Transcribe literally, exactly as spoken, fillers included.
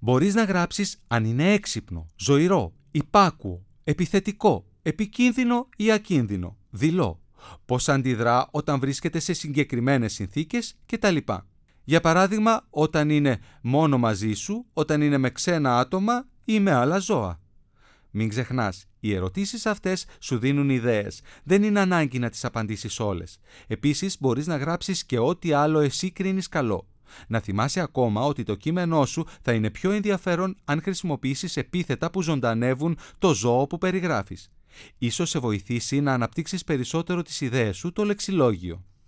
Μπορείς να γράψεις αν είναι έξυπνο, ζωηρό, υπάκουο, επιθετικό, επικίνδυνο ή ακίνδυνο, δειλό, πώς αντιδρά όταν βρίσκεται σε συγκεκριμένες συνθήκες κτλ. Για παράδειγμα, όταν είναι μόνο μαζί σου, όταν είναι με ξένα άτομα ή με άλλα ζώα. Μην ξεχνάς, οι ερωτήσεις αυτές σου δίνουν ιδέες. Δεν είναι ανάγκη να τις απαντήσεις όλες. Επίσης, μπορείς να γράψεις και ό,τι άλλο εσύ κρίνεις καλό. Να θυμάσαι ακόμα ότι το κείμενό σου θα είναι πιο ενδιαφέρον αν χρησιμοποιήσεις επίθετα που ζωντανεύουν το ζώο που περιγράφεις. Ίσως σε βοηθήσει να αναπτύξεις περισσότερο τις ιδέες σου το λεξιλόγιο.